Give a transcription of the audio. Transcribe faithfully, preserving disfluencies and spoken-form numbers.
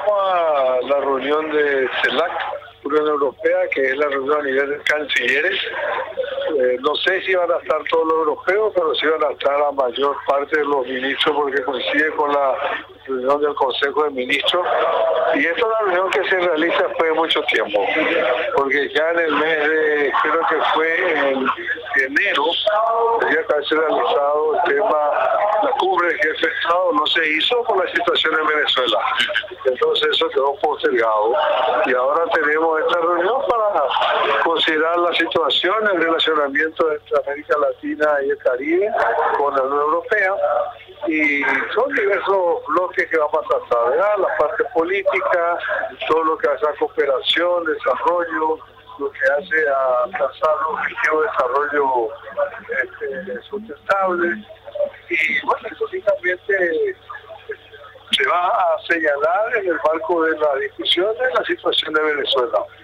vamos a la reunión de CELAC, Unión Europea, que es la reunión a nivel de cancilleres. Eh, no sé si van a estar todos los europeos, pero sí van a estar la mayor parte de los ministros, porque coincide con la reunión del Consejo de Ministros. Y esta es una reunión que se realiza después de mucho tiempo, porque ya en el mes de, creo que fue en enero, tenía que haberse realizado el tema, la cumbre de jefe de Estado, no se hizo por la situación en Venezuela. Entonces eso quedó postergado. Y ahora tenemos esta reunión para considerar la situación, el relacionamiento entre América Latina y el Caribe con la Unión Europea. Y son diversos bloques que vamos a tratar, ¿verdad? La parte política, todo lo que hace a cooperación, desarrollo, lo que hace a alcanzar los objetivos de desarrollo este, sustentable. Y bueno, eso finalmente se va a señalar en el marco de la discusión de la situación de Venezuela.